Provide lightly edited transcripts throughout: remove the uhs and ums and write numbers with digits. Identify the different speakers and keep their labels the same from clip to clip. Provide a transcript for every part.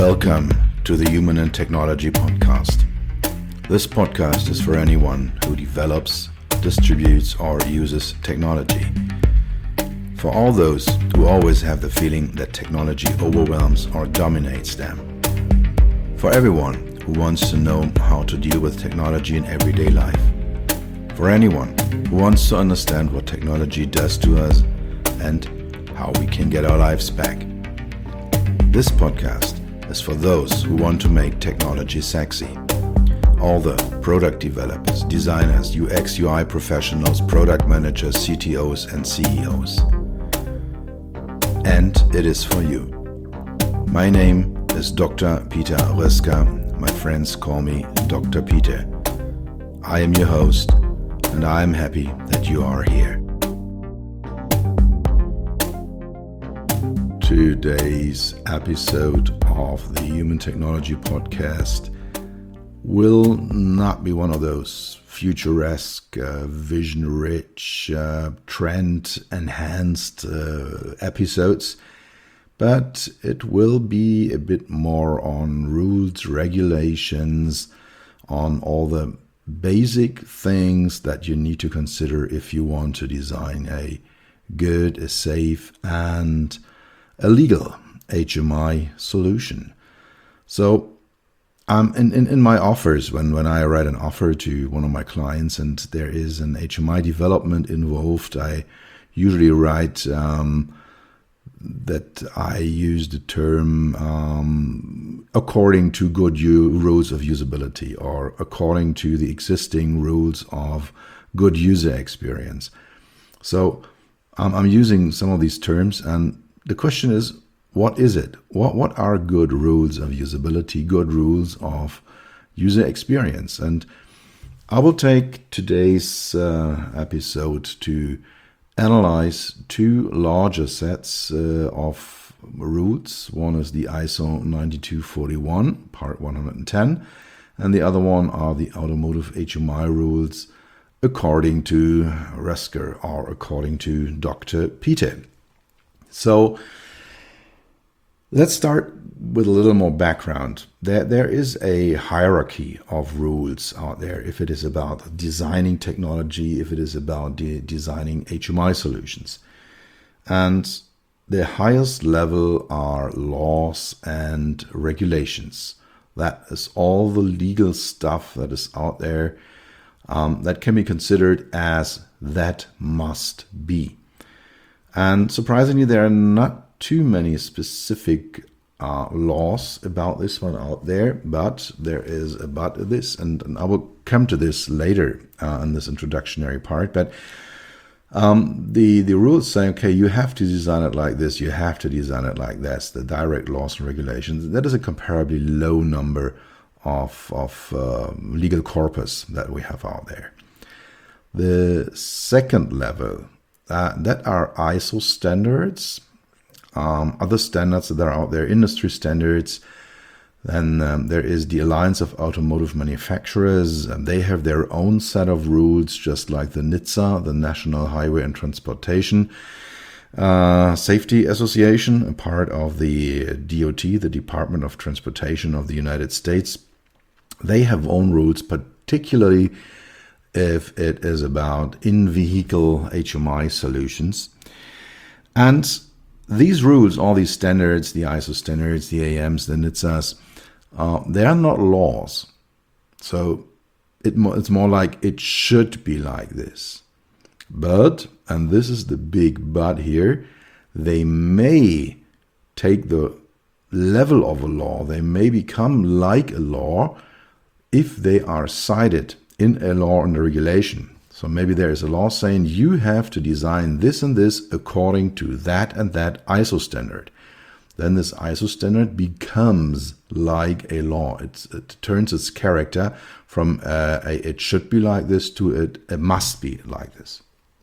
Speaker 1: Welcome to the Human and Technology Podcast. This podcast is for anyone who develops, distributes, or uses technology. For all those who always have the feeling that technology overwhelms or dominates them. For everyone who wants to know how to deal with technology in everyday life. For anyone who wants to understand what technology does to us and how we can get our lives back. This podcast is for those who want to make technology sexy. All the product developers, designers, UX, UI professionals, product managers, CTOs, and CEOs. And it is for you. My name is Dr. Peter Röska. My friends call me Dr. Peter. I am your host, and I am happy that you are here. Today's episode of the Human Technology Podcast will not be one of those futuresque, vision-rich, trend-enhanced episodes, but it will be a bit more on rules, regulations, on all the basic things that you need to consider if you want to design a good, a safe, and a legal HMI solution. So in my offers, when I write an offer to one of my clients and there is an HMI development involved, I usually write that I use the term according to good rules of usability or according to the existing rules of good user experience. So I'm using some of these terms, and the question is, what is it? What are good rules of usability, good rules of user experience? And I will take today's episode to analyze two larger sets of rules. One is the ISO 9241, part 110, and the other one are the automotive HMI rules according to Röska or according to Dr. Peter. So let's start with a little more background. There is a hierarchy of rules out there if it is about designing technology, if it is about designing HMI solutions. And the highest level are laws and regulations. That is all the legal stuff that is out there that can be considered as that must be. And surprisingly, there are not too many specific laws about this one out there, but there is about this, and I will come to this later in this introductory part. But the rules say, okay, you have to design it like this, you have to design it like this, the direct laws and regulations. That is a comparably low number of legal corpus that we have out there. The second level, that are ISO standards, other standards that are out there, industry standards. Then there is the Alliance of Automotive Manufacturers, and they have their own set of rules, just like the NHTSA, the National Highway and Transportation Safety Association, a part of the DOT, the Department of Transportation of the United States. They have own rules, particularly if it is about in-vehicle HMI solutions. And these rules, all these standards, the ISO standards, the AMs, the NHTSAs, they are not laws. So it's more like it should be like this. But, and this is the big but here, they may take the level of a law, they may become like a law if they are cited in a law and a regulation. So maybe there is a law saying you have to design this and this according to that and that ISO standard. Then this ISO standard becomes like a law. It turns its character from it should be like this to it must be like this.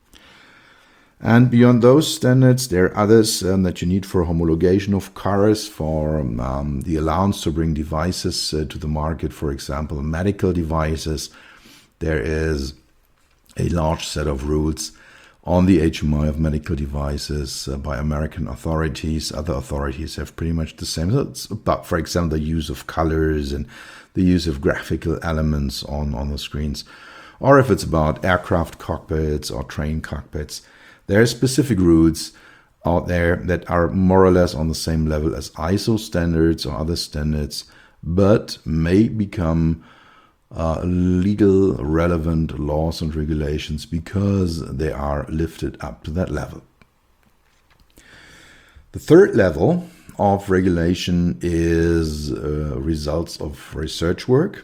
Speaker 1: And beyond those standards, there are others that you need for homologation of cars, for the allowance to bring devices to the market, for example, medical devices. There is a large set of rules on the HMI of medical devices by American authorities. Other authorities have pretty much the same. So it's about, for example, the use of colors and the use of graphical elements on the screens. Or if it's about aircraft cockpits or train cockpits, there are specific rules out there that are more or less on the same level as ISO standards or other standards, but may become legal relevant laws and regulations because they are lifted up to that level. The third level of regulation is results of research work.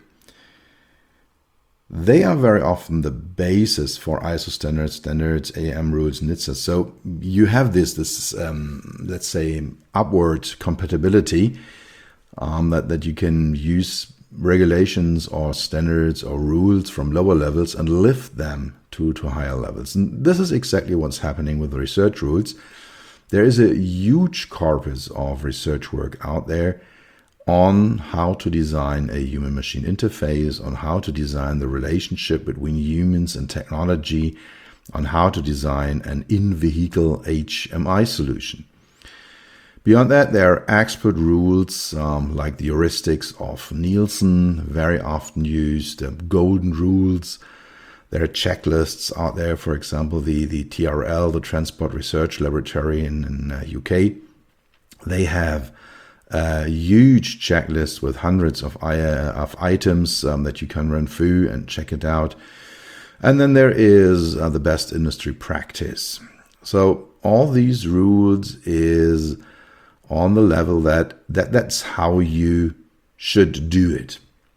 Speaker 1: They are very often the basis for ISO standards, AAM rules, NHTSA. So you have this let's say, upward compatibility that you can use regulations or standards or rules from lower levels and lift them to higher levels. And this is exactly what's happening with the research rules. There is a huge corpus of research work out there on how to design a human-machine interface, on how to design the relationship between humans and technology, on how to design an in-vehicle HMI solution. Beyond that, there are expert rules like the heuristics of Nielsen, very often used, golden rules. There are checklists out there, for example, the TRL, the Transport Research Laboratory in UK. They have a huge checklist with hundreds of items that you can run through and check it out. And then there is the best industry practice. So all these rules is on the level that's how you should do it.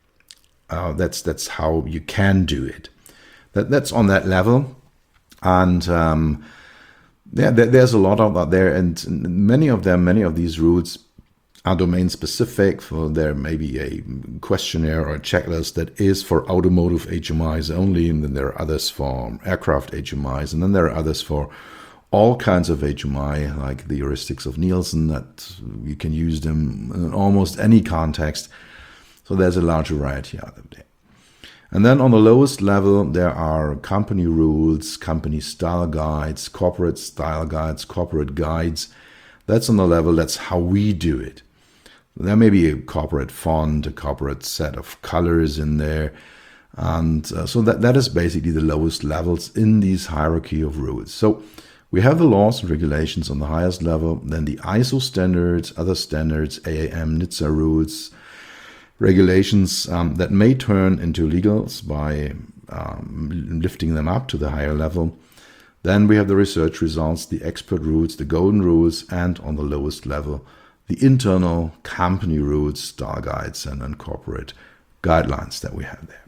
Speaker 1: That's how you can do it. That's on that level. And there's a lot of that there, and many of these rules are domain specific. For there may be a questionnaire or a checklist that is for automotive HMIs only, and then there are others for aircraft HMIs, and then there are others for all kinds of HMI, like the heuristics of Nielsen, that you can use them in almost any context. So there's a large variety out there. And then on the lowest level, there are company rules, company style guides, corporate style guides, corporate guides. That's on the level, that's how we do it. There may be a corporate font, a corporate set of colors in there. And so that is basically the lowest levels in this hierarchy of rules. So we have the laws and regulations on the highest level, then the ISO standards, other standards, AAM, NHTSA rules, regulations that may turn into legals by lifting them up to the higher level. Then we have the research results, the expert rules, the golden rules, and on the lowest level, the internal company rules, style guides, and corporate guidelines that we have there.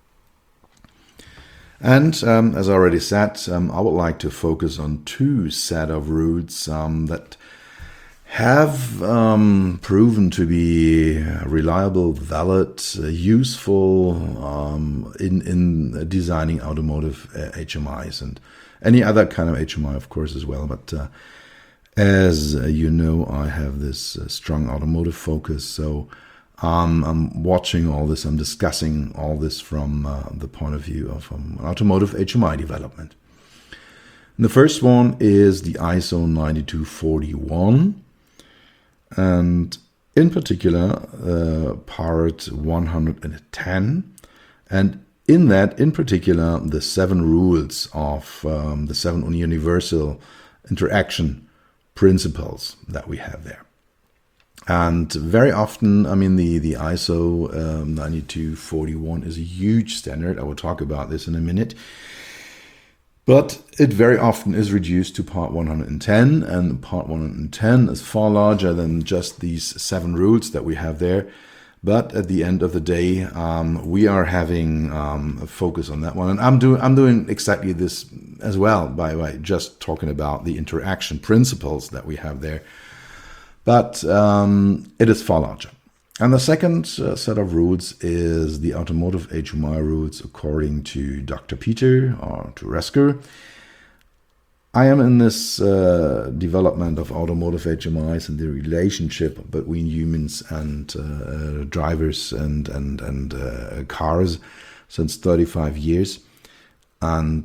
Speaker 1: And as I already said, I would like to focus on two set of rules that have proven to be reliable, valid, useful in designing automotive HMIs and any other kind of HMI, of course, as well. But as you know, I have this strong automotive focus, so I'm watching all this, I'm discussing all this from the point of view of automotive HMI development. And the first one is the ISO 9241. And in particular, part 110, and in that, in particular, the 7 rules of the 7 universal interaction principles that we have there. And very often, I mean, the ISO 9241 is a huge standard. I will talk about this in a minute. But it very often is reduced to part 110, and part 110 is far larger than just these 7 rules that we have there. But at the end of the day, we are having a focus on that one, and I'm doing exactly this as well by just talking about the interaction principles that we have there. But it is far larger. And the second set of rules is the automotive HMI rules according to Dr. Peter or to Resker. I am in this development of automotive HMIs and the relationship between humans and drivers and cars since 35 years. And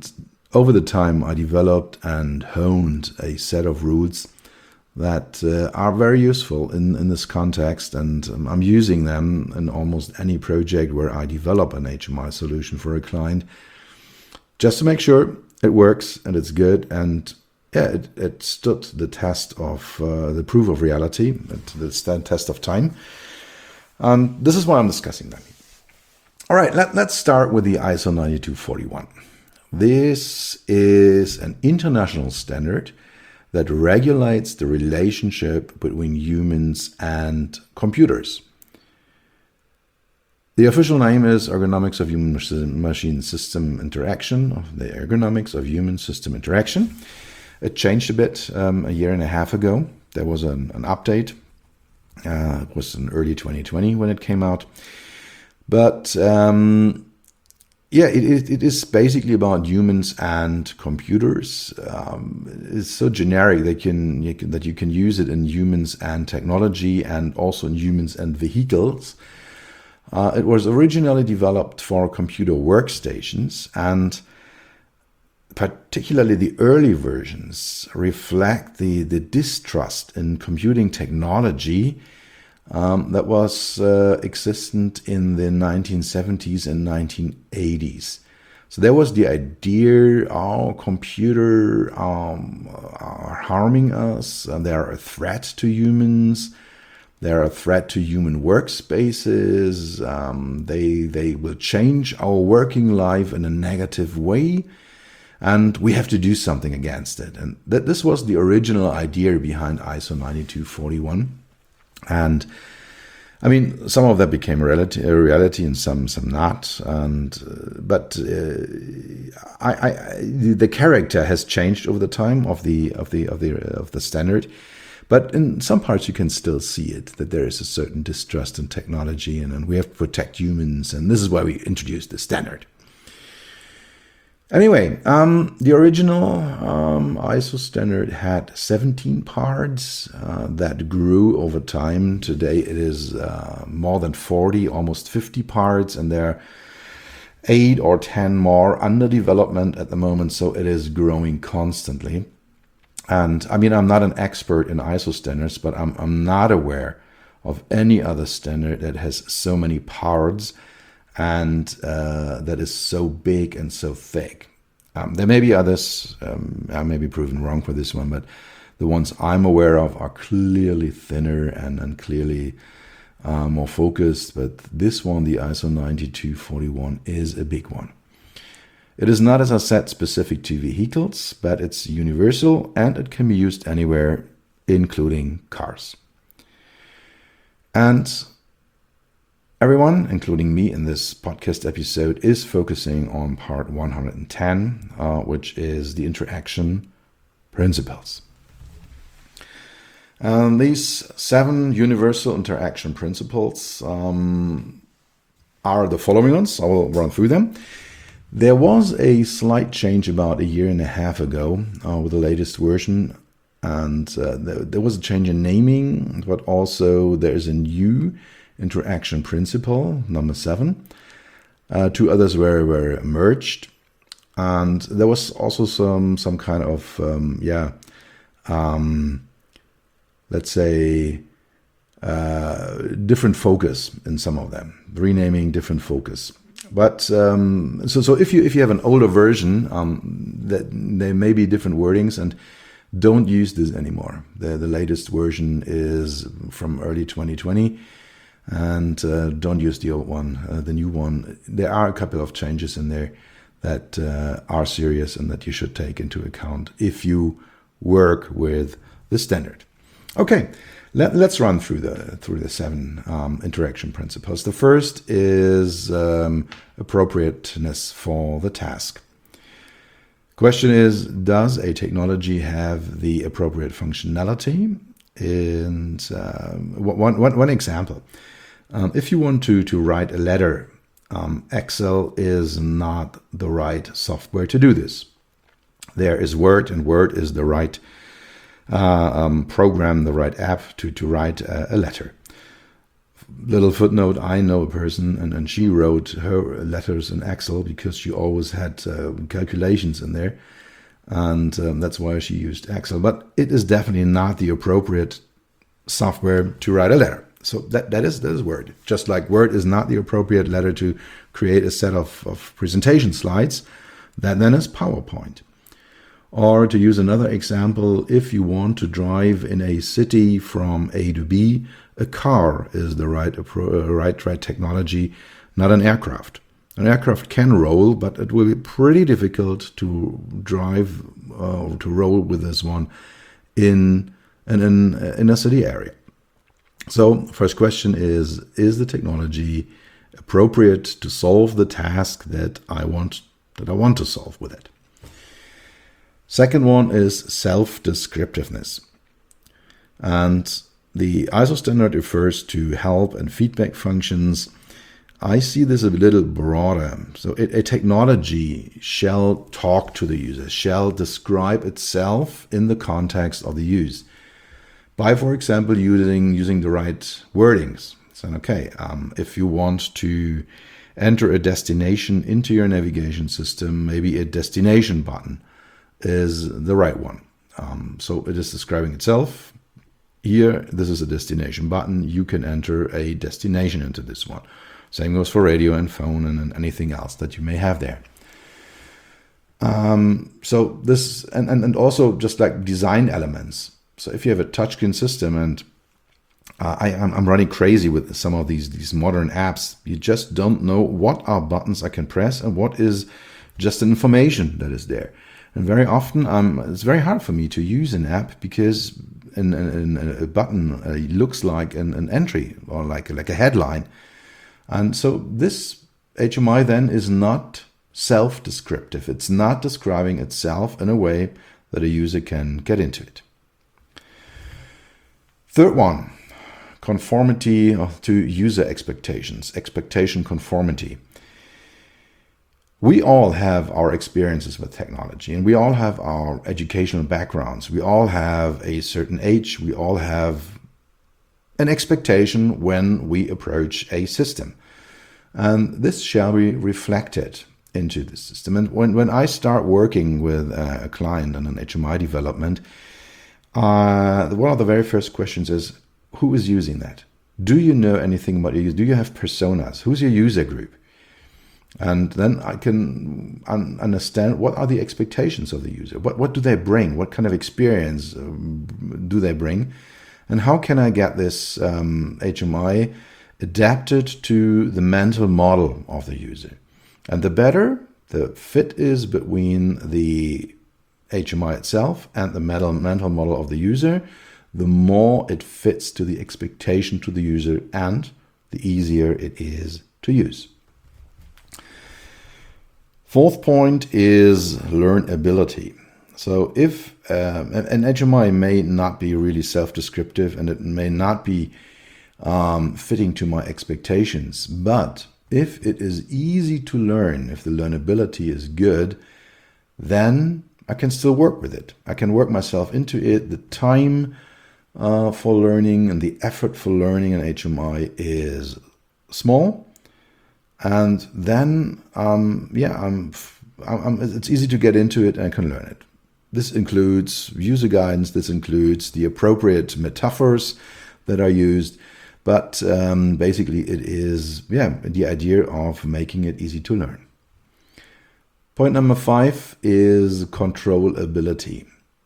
Speaker 1: over the time, I developed and honed a set of rules that are very useful in this context, and I'm using them in almost any project where I develop an HMI solution for a client, just to make sure it works and it's good. And yeah, it stood the test of the proof of reality, the test of time. And this is why I'm discussing them. All right, let's start with the ISO 9241. This is an international standard that regulates the relationship between humans and computers. The official name is Ergonomics of Human-Machine System Interaction, of the Ergonomics of Human-System Interaction. It changed a bit a year and a half ago. There was an update. It was in early 2020 when it came out. But yeah, it is basically about humans and computers. It's so generic that you can use it in humans and technology, and also in humans and vehicles. It was originally developed for computer workstations, and particularly the early versions reflect the distrust in computing technology that was existent in the 1970s and 1980s. So there was the idea, computer are harming us, and they are a threat to humans. They are a threat to human workspaces. They will change our working life in a negative way, and we have to do something against it. And this was the original idea behind ISO 9241. And I mean, some of that became a reality, and some not. But the character has changed over the time of the standard. But in some parts, you can still see it, that there is a certain distrust in technology, and we have to protect humans. And this is why we introduced the standard. Anyway, the original ISO standard had 17 parts that grew over time. Today it is more than 40, almost 50 parts, and there are 8 or 10 more under development at the moment, so it is growing constantly. And I mean, I'm not an expert in ISO standards, but I'm not aware of any other standard that has so many parts and that is so big and so thick. There may be others. I may be proven wrong for this one, but the ones I'm aware of are clearly thinner and clearly more focused. But this one, the ISO 9241, is a big one. It is not, as I said, specific to vehicles, but it's universal, and it can be used anywhere, including cars. And everyone, including me in this podcast episode, is focusing on part 110, which is the interaction principles. These 7 universal interaction principles are the following ones. I will run through them. There was a slight change about a year and a half ago with the latest version, and there was a change in naming, but also there is a new interaction principle, number 7. 2 others were merged, and there was also some kind of let's say different focus in some of them, renaming, different focus. But so if you have an older version, that there may be different wordings, and don't use this anymore. The latest version is from early 2020. And don't use the old one, the new one. There are a couple of changes in there that are serious and that you should take into account if you work with the standard. Okay, let's run through the 7 interaction principles. The first is appropriateness for the task. Question is, does a technology have the appropriate functionality? And one example. If you want to write a letter, Excel is not the right software to do this. There is Word, and Word is the right program, the right app to write a letter. Little footnote, I know a person and she wrote her letters in Excel because she always had calculations in there. And that's why she used Excel. But it is definitely not the appropriate software to write a letter. So that is Word. Just like Word is not the appropriate letter to create a set of presentation slides, that then is PowerPoint. Or to use another example, if you want to drive in a city from A to B, a car is the right technology, not an aircraft. An aircraft can roll, but it will be pretty difficult to drive to roll with this one in a city area. So first question is the technology appropriate to solve the task that I want to solve with it? Second one is self-descriptiveness. And the ISO standard refers to help and feedback functions. I see this a little broader. So a technology shall talk to the user, shall describe itself in the context of the use. By, for example, using the right wordings. So, okay, if you want to enter a destination into your navigation system, maybe a destination button is the right one. So it is describing itself. Here, this is a destination button. You can enter a destination into this one. Same goes for radio and phone and anything else that you may have there. So this and also just like design elements. So if you have a touchscreen system, and I'm running crazy with some of these modern apps, you just don't know what are buttons I can press and what is just information that is there. And very often, it's very hard for me to use an app because a button looks like an entry or like a headline. And so this HMI then is not self-descriptive. It's not describing itself in a way that a user can get into it. Third one, conformity to user expectations, expectation conformity. We all have our experiences with technology, and we all have our educational backgrounds. We all have a certain age. We all have an expectation when we approach a system. And this shall be reflected into the system. And when I start working with a client on an HMI development, one of the very first questions is, who is using that? Do you know anything about your user? Do you have personas? Who's your user group? And then I can understand what are the expectations of the user. What do they bring? What kind of experience do they bring? And how can I get this HMI adapted to the mental model of the user? And the better the fit is between the HMI itself and the mental model of the user, the more it fits to the expectation to the user and the easier it is to use. Fourth point is learnability. So if an HMI may not be really self-descriptive and it may not be fitting to my expectations, but if it is easy to learn, if the learnability is good, then I can still work with it. I can work myself into it. The time for learning and the effort for learning an HMI is small. And then, it's easy to get into it and I can learn it. This includes user guidance. This includes the appropriate metaphors that are used. But basically, it is the idea of making it easy to learn. Point number 5 is controllability.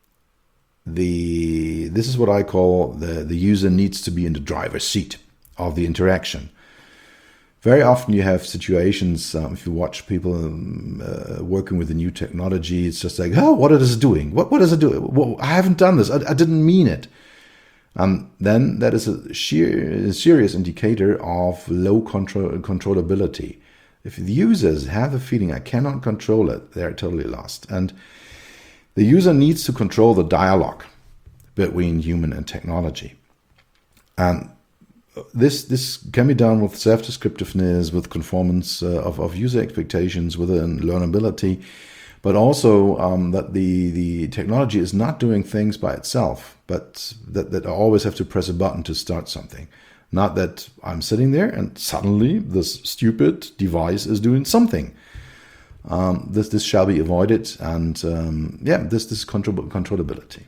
Speaker 1: This is what I call the user needs to be in the driver's seat of the interaction. Very often you have situations, if you watch people working with the new technology, it's just like, oh, what is it doing? What does it do? Well, I haven't done this. I didn't mean it. Then that is a serious indicator of low controllability. If the users have a feeling, I cannot control it, they're totally lost. And the user needs to control the dialogue between human and technology. And this can be done with self-descriptiveness, with conformance of user expectations, with learnability, but also that the technology is not doing things by itself, but that I always have to press a button to start something. Not that I'm sitting there and suddenly this stupid device is doing something. This shall be avoided, and this is controllability.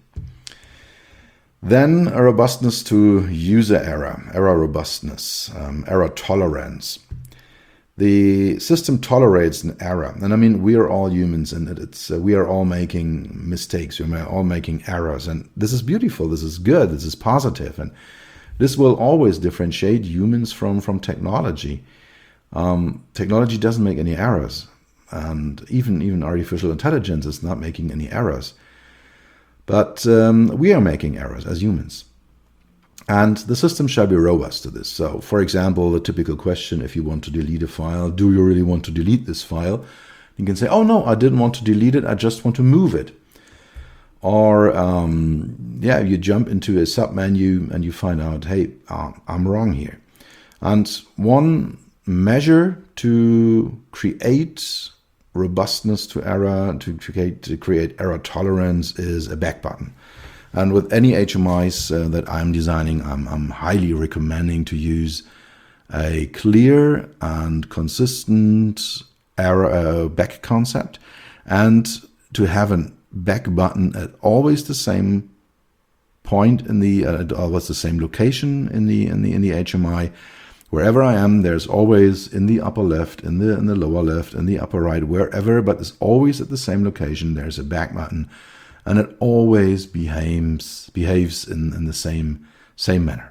Speaker 1: Then a robustness to user error robustness, error tolerance. The system tolerates an error, and I mean we are all humans, and we are all making mistakes, we are all making errors, and this is beautiful, this is good, this is positive, and this will always differentiate humans from technology. Technology doesn't make any errors, and even artificial intelligence is not making any errors. But we are making errors as humans. And the system shall be robust to this. So, for example, the typical question, if you want to delete a file, do you really want to delete this file? You can say, oh no, I didn't want to delete it, I just want to move it. Or, you jump into a submenu and you find out, hey, I'm wrong here. And one measure to create robustness to error, to create error tolerance, is a back button. And with any HMIs that I'm designing, I'm highly recommending to use a clear and consistent error back concept, and to have a back button at always the same point in the always the same location in the HMI. Wherever I am, there's always in the upper left, in the lower left, in the upper right, wherever, but it's always at the same location. There's a back button, and it always behaves in the same manner.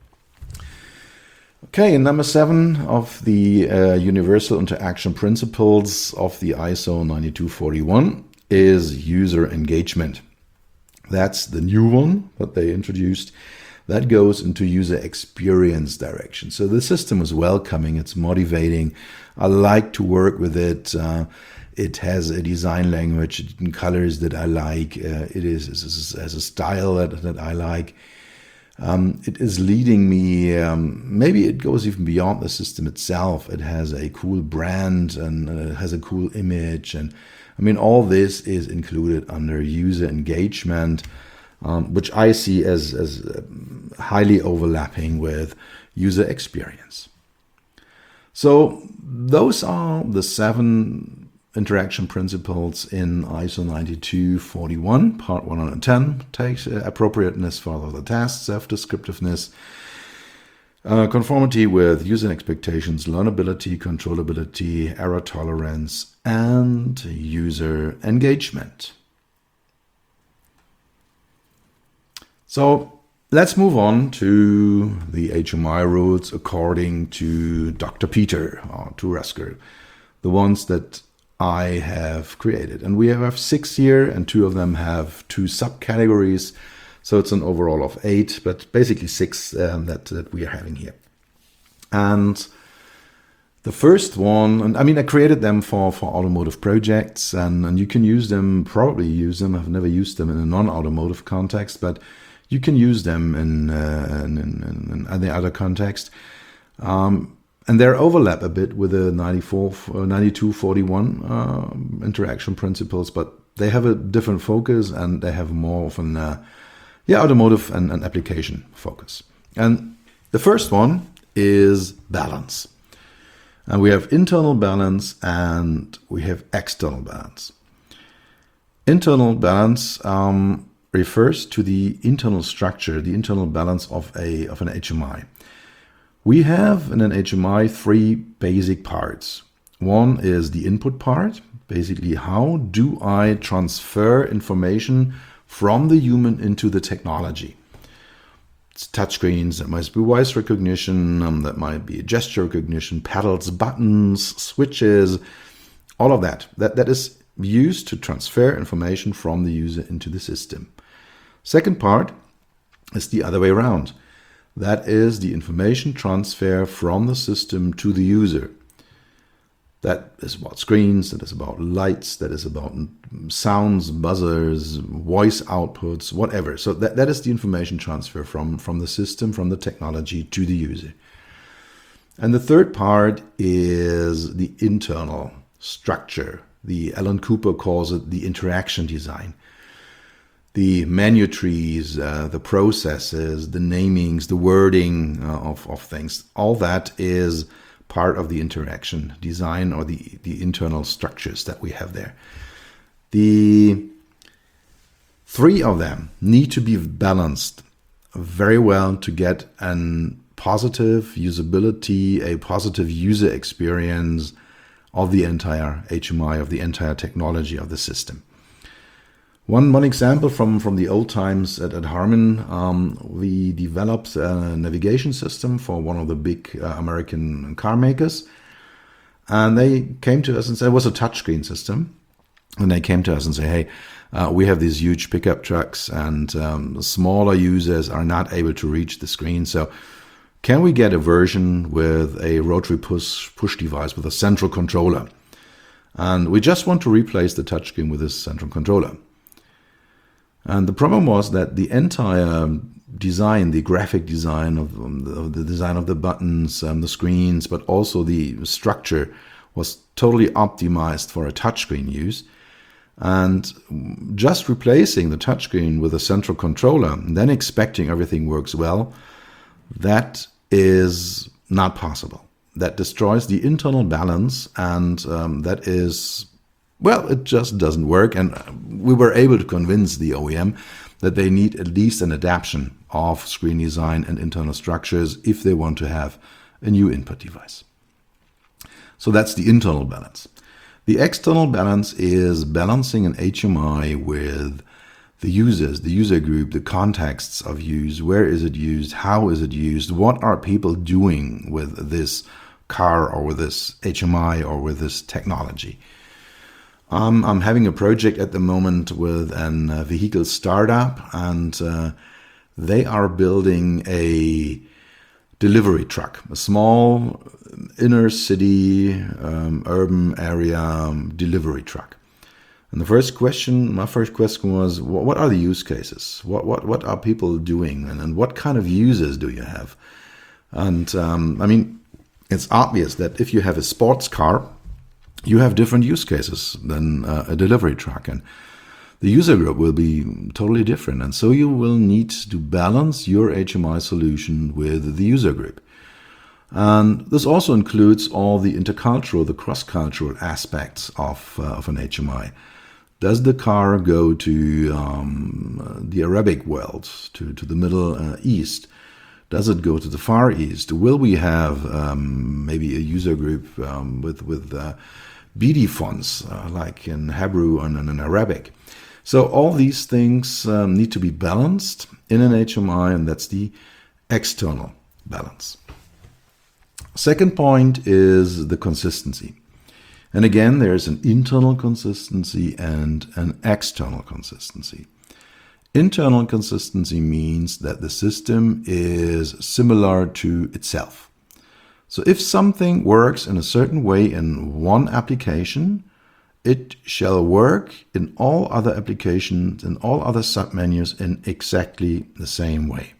Speaker 1: Okay, and number 7 of the universal interaction principles of the ISO 9241 is user engagement. That's the new one that they introduced. That goes into user experience direction. So the system is welcoming, it's motivating. I like to work with it. It has a design language and colors that I like. It has a style that I like. It is leading me, maybe it goes even beyond the system itself. It has a cool brand and it has a cool image. And I mean, all this is included under user engagement, which I see as highly overlapping with user experience. So those are the 7 interaction principles in ISO 9241, part 110, takes appropriateness for the task, self-descriptiveness, conformity with user expectations, learnability, controllability, error tolerance, and user engagement. So let's move on to the HMI rules according to Dr. Peter, or to Rösker, the ones that I have created. And we have 6 here, and 2 of them have 2 subcategories. So it's an overall of 8, but basically 6 that we are having here. And the first one, and I mean, I created them for automotive projects, and you can probably use them. I've never used them in a non-automotive context, but you can use them in any other context. And they overlap a bit with the 9241 interaction principles, but they have a different focus and they have more of an automotive and application focus. And the first one is balance. And we have internal balance and we have external balance. Internal balance refers to the internal structure, the internal balance of an HMI. We have in an HMI 3 basic parts. One is the input part, basically how do I transfer information from the human into the technology. It's touchscreens, that might be voice recognition, that might be gesture recognition, pedals, buttons, switches, all of that. That is used to transfer information from the user into the system. Second part is the other way around. That is the information transfer from the system to the user. That is about screens, that is about lights, that is about sounds, buzzers, voice outputs, whatever. So that is the information transfer from the system, from the technology to the user. And the third part is the internal structure. Alan Cooper calls it the interaction design. the menu trees, the processes, the namings, the wording of things, all that is part of the interaction design or the internal structures that we have there. The three of them need to be balanced very well to get a positive usability, a positive user experience of the entire HMI, of the entire technology of the system. One example from the old times at Harman, we developed a navigation system for one of the big American car makers. And they came to us and said, it was a touchscreen system. And they came to us and say, hey, we have these huge pickup trucks and smaller users are not able to reach the screen. So can we get a version with a rotary push device with a central controller? And we just want to replace the touchscreen with this central controller. And the problem was that the entire design, the graphic design of the design of the buttons, the screens, but also the structure was totally optimized for a touchscreen use. And just replacing the touchscreen with a central controller and then expecting everything works well, that is not possible. That destroys the internal balance, and that is, well, it just doesn't work. And we were able to convince the OEM that they need at least an adaptation of screen design and internal structures if they want to have a new input device. So that's the internal balance. The external balance is balancing an HMI with the users, the user group, the contexts of use. Where is it used? How is it used? What are people doing with this car or with this HMI or with this technology? I'm having a project at the moment with a vehicle startup, and they are building a delivery truck, a small inner city, urban area delivery truck. And my first question was, what are the use cases? What are people doing, and what kind of users do you have? And I mean, it's obvious that if you have a sports car, you have different use cases than a delivery truck, and the user group will be totally different. And so you will need to balance your HMI solution with the user group. And this also includes all the intercultural, the cross-cultural aspects of an HMI. Does the car go to the Arabic world, to the Middle East? Does it go to the Far East? Will we have maybe a user group with BD fonts like in Hebrew and in Arabic? So all these things need to be balanced in an HMI, and that's the external balance. Second point is the consistency. And again, there's an internal consistency and an external consistency. Internal consistency means that the system is similar to itself. So if something works in a certain way in one application, it shall work in all other applications, in all other submenus in exactly the same way.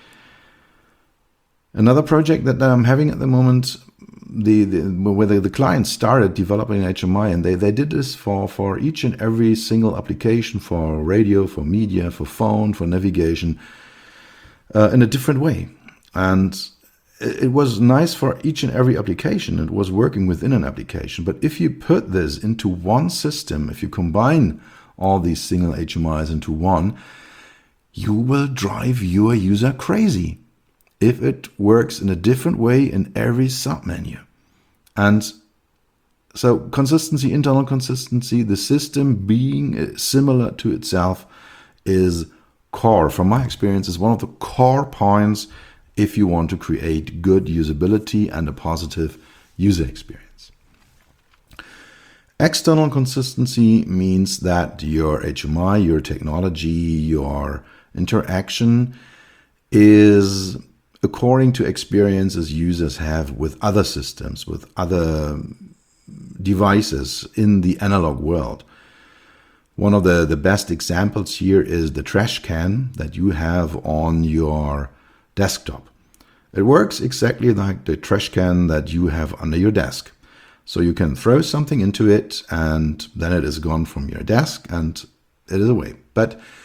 Speaker 1: Another project that I'm having at the moment, where the client started developing HMI, and they did this for each and every single application, for radio, for media, for phone, for navigation, in a different way. And it was nice for each and every application. It was working within an application. But if you put this into one system, if you combine all these single HMIs into one, you will drive your user crazy if it works in a different way in every submenu. And so consistency, internal consistency, the system being similar to itself is core. From my experience, is one of the core points if you want to create good usability and a positive user experience. External consistency means that your HMI, your technology, your interaction is according to experiences users have with other systems, with other devices in the analog world. One of the best examples here is the trash can that you have on your desktop. It works exactly like the trash can that you have under your desk. So you can throw something into it and then it is gone from your desk and it is away. But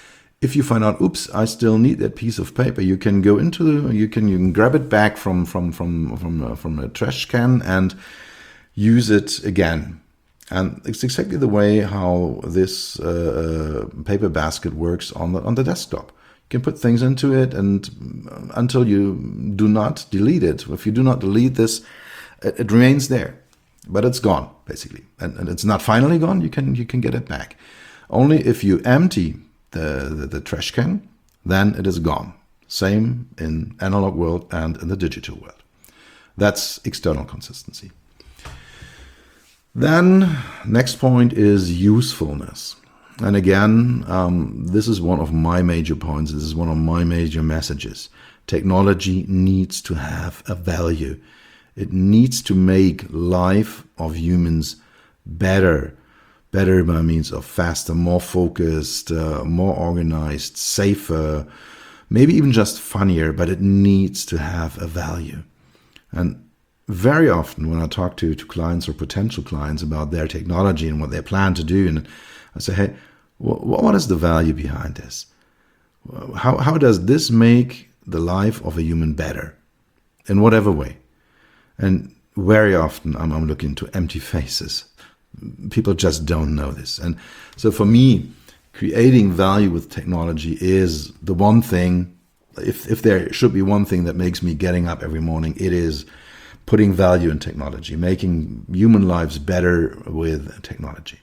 Speaker 1: if you find out, oops, I still need that piece of paper, you can go you can grab it back from a trash can and use it again. And it's exactly the way how this paper basket works on the desktop. You can put things into it, and until you do not delete it. If you do not delete this, it remains there, but it's gone basically, and it's not finally gone. You can get it back. Only if you empty the trash can, then it is gone. Same in analog world and in the digital world. That's external consistency. Then next point is usefulness. And again, this is one of my major points. This is one of my major messages. Technology needs to have a value. It needs to make life of humans better. Better by means of faster, more focused, more organized, safer, maybe even just funnier, but it needs to have a value. And very often when I talk to clients or potential clients about their technology and what they plan to do, and I say, hey, what is the value behind this? How does this make the life of a human better in whatever way? And very often I'm looking to empty faces. People just don't know this. And so for me, creating value with technology is the one thing, if there should be one thing that makes me getting up every morning, it is putting value in technology, making human lives better with technology.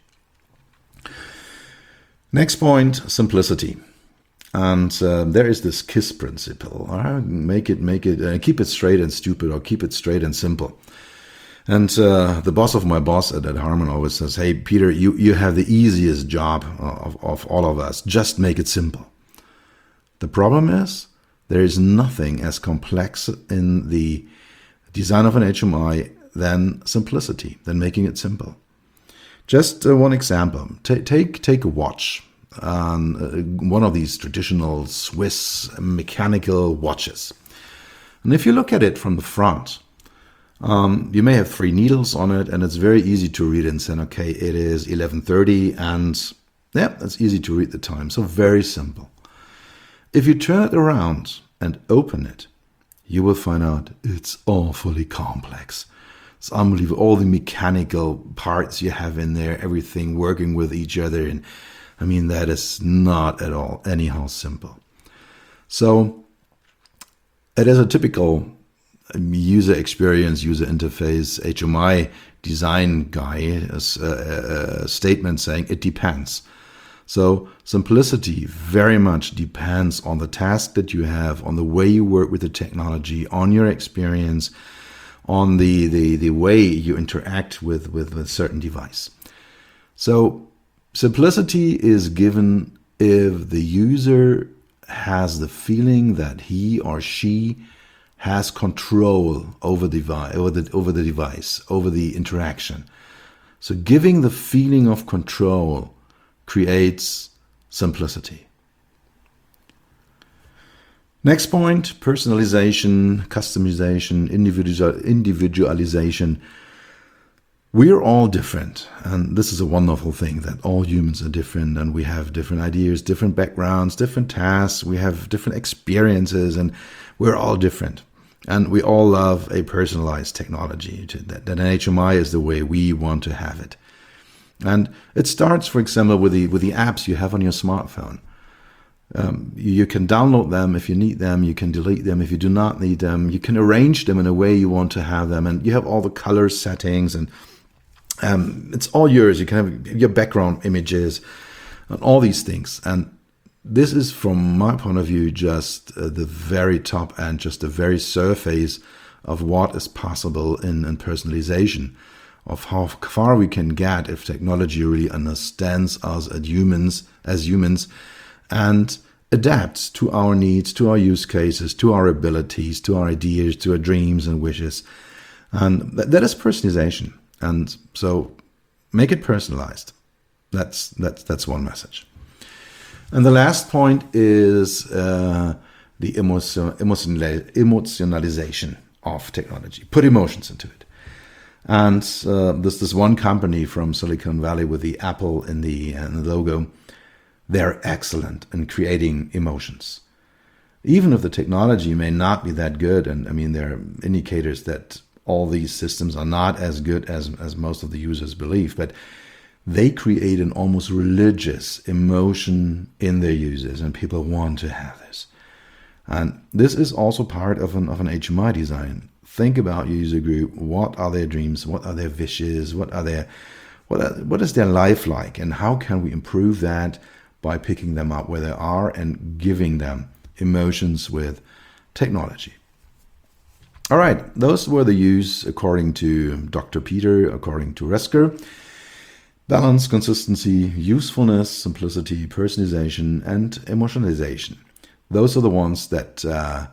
Speaker 1: Next point, simplicity. And there is this KISS principle. Keep it straight and stupid, or keep it straight and simple. And the boss of my boss at Harman always says, hey, Peter, you have the easiest job of all of us. Just make it simple. The problem is there is nothing as complex in the design of an HMI than simplicity, than making it simple. Just one example. Take a watch. One of these traditional Swiss mechanical watches. And if you look at it from the front, you may have 3 needles on it, and it's very easy to read and say, okay, it is 11:30, and yeah, it's easy to read the time. So very simple. If you turn it around and open it, you will find out it's awfully complex. It's unbelievable. All the mechanical parts you have in there, everything working with each other. And I mean, that is not at all anyhow simple. So it is a typical user experience, user interface, HMI design guy, a statement saying it depends. So simplicity very much depends on the task that you have, on the way you work with the technology, on your experience, on the way you interact with a certain device. So simplicity is given if the user has the feeling that he or she has control over the device, over the interaction. So giving the feeling of control creates simplicity. Next point, personalization, customization, individualization. We're all different, and this is a wonderful thing that all humans are different, and we have different ideas, different backgrounds, different tasks, we have different experiences, and we're all different. And we all love a personalized technology, that an HMI is the way we want to have it. And it starts, for example, with the apps you have on your smartphone. You can download them if you need them. You can delete them if you do not need them. You can arrange them in a way you want to have them. And you have all the color settings, and it's all yours. You can have your background images and all these things. And this is, from my point of view, just the very top and just the very surface of what is possible in personalization, of how far we can get if technology really understands us as humans and adapts to our needs, to our use cases, to our abilities, to our ideas, to our dreams and wishes. And that is personalization. And so make it personalized. That's one message. And the last point is the emotionalization of technology. Put emotions into it. And there's this one company from Silicon Valley with the apple in the logo. they're excellent in creating emotions. Even if the technology may not be that good, and I mean, there are indicators that all these systems are not as good as most of the users believe, but they create an almost religious emotion in their users, and people want to have this. And this is also part of an HMI design. Think about your user group. What are their dreams? What are their wishes? What is their life like? And how can we improve that by picking them up where they are and giving them emotions with technology? All right, those were the U's according to Dr. Peter, according to Resker. Balance, consistency, usefulness, simplicity, personalization, and emotionalization. Those are the ones that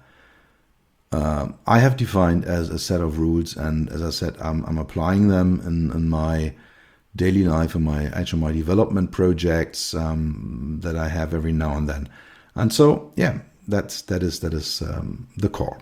Speaker 1: I have defined as a set of rules, and as I said, I'm applying them in my daily life, in my HMI development projects that I have every now and then. And so, yeah, that is the core.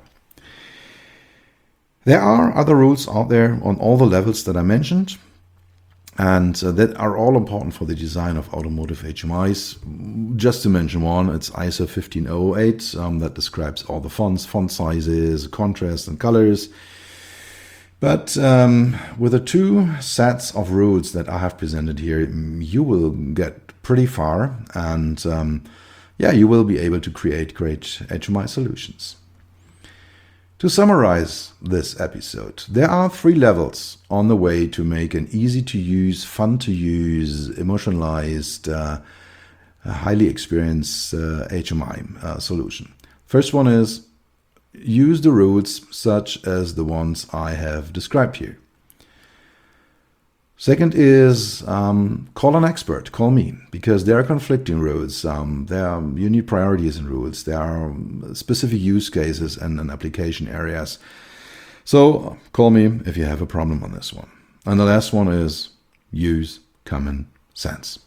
Speaker 1: There are other rules out there on all the levels that I mentioned, and that are all important for the design of automotive HMIs. Just to mention one, it's ISO 15008 that describes all the fonts, font sizes, contrast, and colors. But with the two sets of rules that I have presented here, you will get pretty far, and you will be able to create great HMI solutions. To summarize this episode, there are 3 levels on the way to make an easy-to-use, fun-to-use, emotionalized, highly experienced HMI solution. First one is use the rules such as the ones I have described here. Second is call an expert, call me, because there are conflicting rules. You need priorities in rules. There are specific use cases and application areas. So call me if you have a problem on this one. And the last one is use common sense.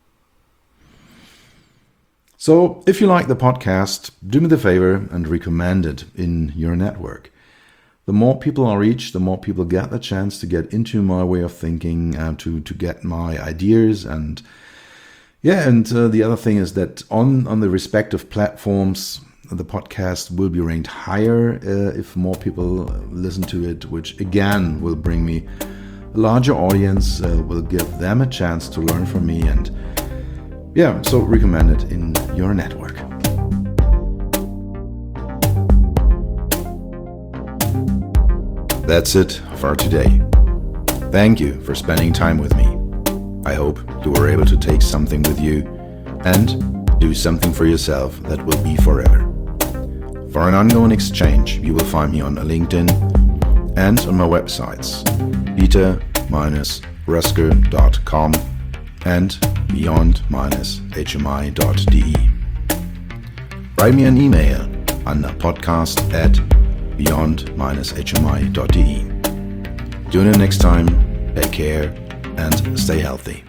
Speaker 1: So if you like the podcast, do me the favor and recommend it in your network. The more people I reach, the more people get the chance to get into my way of thinking, to get my ideas. And the other thing is that on the respective platforms, the podcast will be ranked higher if more people listen to it, which again will bring me a larger audience, will give them a chance to learn from me. And so recommend it in your network. That's it for today. Thank you for spending time with me. I hope you were able to take something with you and do something for yourself that will be forever. For an ongoing exchange, you will find me on LinkedIn and on my websites, peter-resker.com and beyond-hmi.de. Write me an email on podcast@beyond-hmi.de. Tune in next time, take care, and stay healthy.